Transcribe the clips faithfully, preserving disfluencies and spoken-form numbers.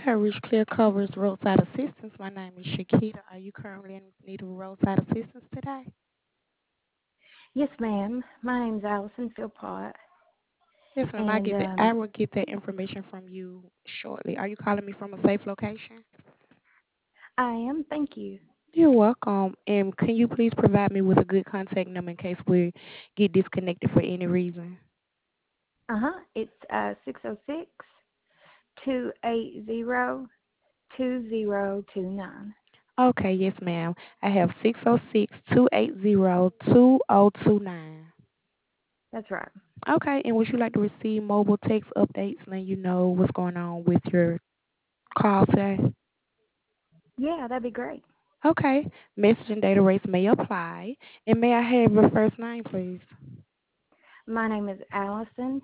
have reached Clear Cover's roadside assistance. My name is Shakita. Are you currently in need of roadside assistance today? Yes, ma'am. My name's Allison Philpott, Yes, ma'am. I and get that. I um, will get that information from you shortly. Are you calling me from a safe location? I am. Thank you. You're welcome. And can you please provide me with a good contact number in case we get disconnected for any reason? Uh huh. It's uh six zero six two eight zero two zero two nine. Okay, yes, ma'am. I have six zero six, two eight zero, two zero two nine. That's right. Okay, and would you like to receive mobile text updates letting you know what's going on with your call today? Yeah, that'd be great. Okay, messaging data rates may apply. And may I have your first name, please? My name is Allison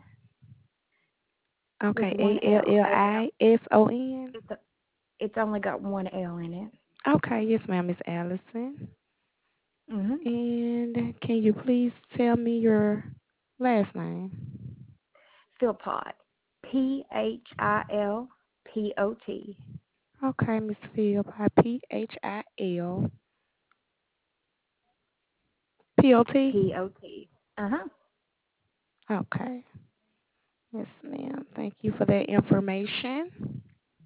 with Okay, one A L L. L There's an I S O N. it's a, it's only got one L in it. Okay, yes, ma'am, Miss Allison. Mhm. And can you please tell me your last name? Philpott. P H I L P O T. Okay, Miss Phil, P H I L P O T. P O T. Uh huh. Okay, yes, ma'am. Thank you for that information.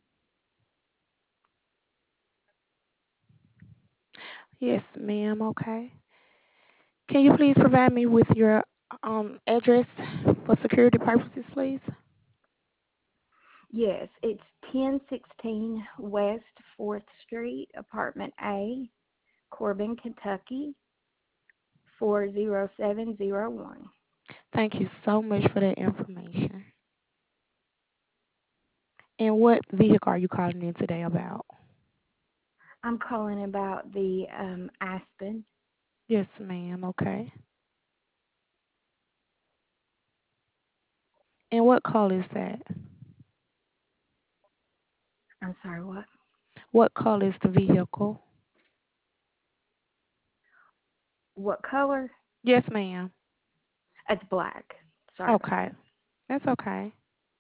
Yes, ma'am. Okay. Can you please provide me with your um address for security purposes, please? Yes, it's ten sixteen West Fourth Street, Apartment A, Corbin, Kentucky, four zero seven zero one. Thank you so much for that information. And what vehicle are you calling in today about? I'm calling about the um, Aspen. Yes, ma'am. Okay. And what color is that? I'm sorry, what? What color is the vehicle? What color? Yes, ma'am. It's black. Sorry about Okay. that. That's okay.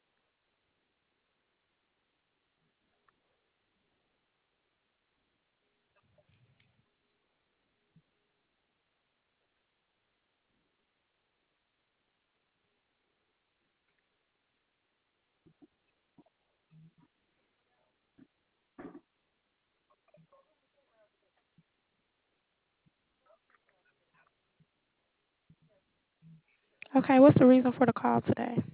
Okay, what's the reason for the call today?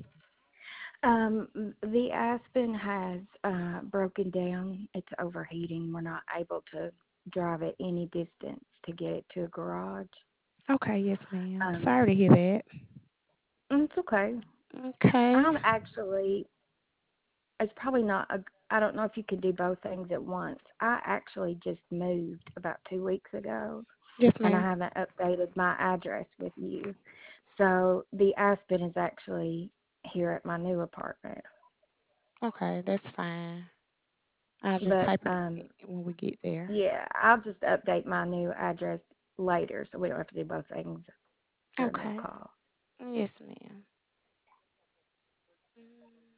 Um, the Aspen has uh, broken down. It's overheating. We're not able to drive it any distance to get it to a garage. Okay, yes, ma'am. Um, Sorry to hear that. mm, it's okay. Okay. I'm actually it's probably not a I don't know if you can do both things at once. I actually just moved about two weeks ago Yes, and I ma'am. haven't updated my address with you. So the Aspen is actually here at my new apartment. Okay, that's fine. I'll just But type it um in when we get there. yeah, I'll just update my new address later so we don't have to do both things during this Okay. call. Yes, ma'am. Mm,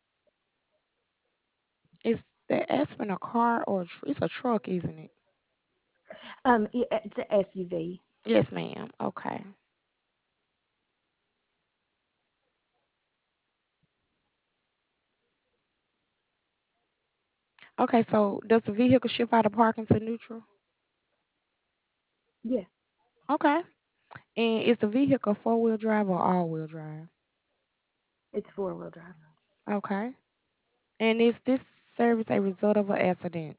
Is the Aspen a car or a tr- it's a truck, isn't it? Um yeah, it's an S U V. Yes, ma'am. Okay. Okay, so does the vehicle shift out of parking to neutral? Yeah, Okay. And is the vehicle four wheel drive or all wheel drive? it's four wheel drive. Okay. And is this service a result of an accident?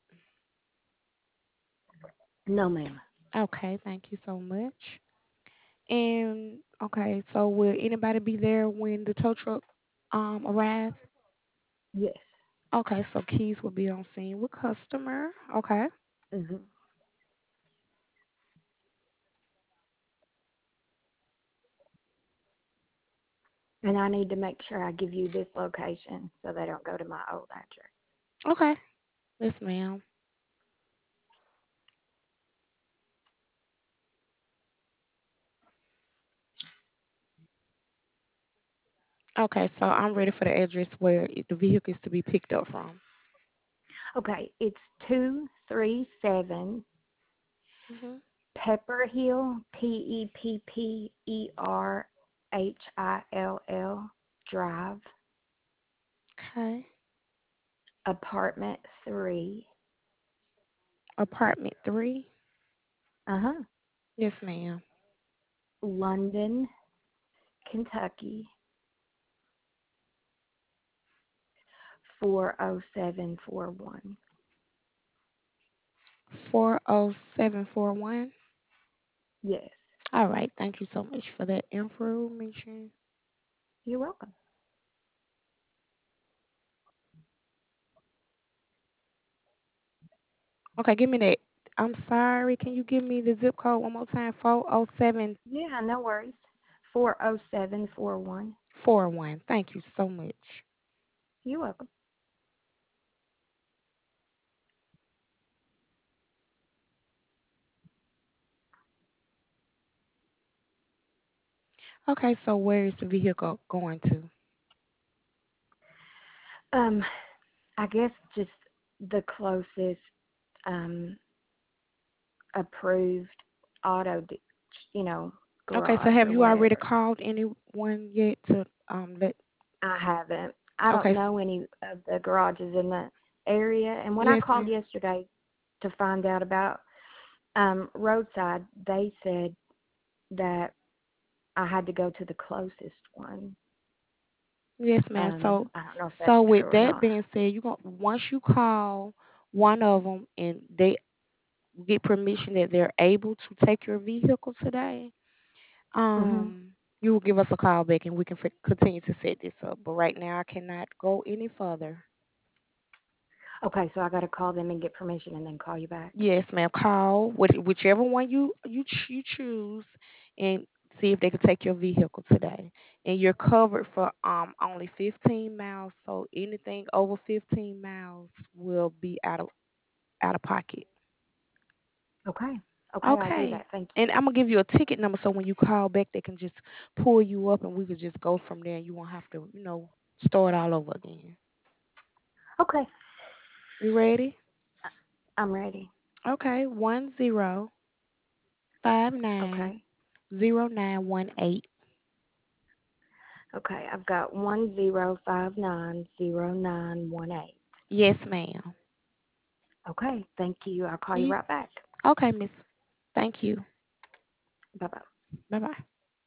No ma'am. Okay, thank you so much. And okay, so will anybody be there when the tow truck um arrives? Yes. Okay, so keys will be on scene with customer. Okay. Mhm. And I need to make sure I give you this location so they don't go to my old address. Okay. Yes, ma'am. Okay, so I'm ready for the address where it- the vehicle is to be picked up from. Okay, it's two three seven Mm-hmm. Pepper Hill, P E P P E R H I L L Drive, Okay. apartment three. Apartment three. Uh huh. Yes, ma'am. London, Kentucky, four oh seven four one. Four oh seven four one. Yes, All right. Thank you so much for that information. you're welcome. Okay, give me that. I'm sorry. Can you give me the zip code one more time? Four oh seven Yeah, no worries. four oh seven four one. four one. Thank you so much. You're welcome. Okay, so where is the vehicle going to? Um, I guess just the closest um approved auto, d- you know, Okay, so garage have or you already whatever. called anyone yet to um let? I haven't. I Okay, don't s- know any of the garages in the area. And when I yes, called ma'am. yesterday to find out about um roadside, they said that I had to go to the closest one. Yes, ma'am. Um, So, I don't know if that's so true with or that not. being said, you going once you call one of them and they get permission that they're able to take your vehicle today, Mhm. um, you will give us a call back and we can f- continue to set this up. But right now, I cannot go any further. Okay, so I got to call them and get permission and then call you back. Yes, ma'am. Call which, whichever one you you ch- you choose, and see if they can take your vehicle today. And you're covered for um only fifteen miles. So anything over fifteen miles will be out of out of pocket. Okay. Okay, I'll do Okay. that. Thank you. And I'm gonna give you a ticket number so when you call back, they can just pull you up and we could just go from there. And you won't have to, you know, start all over again. Okay. You ready? I'm ready. Okay. One zero five nine Okay. zero nine one eight. Okay, I've got one zero five nine zero nine one eight. Yes, ma'am. Okay, thank you. I'll call you You right back. okay, Miss? Thank you. Bye bye. Bye bye.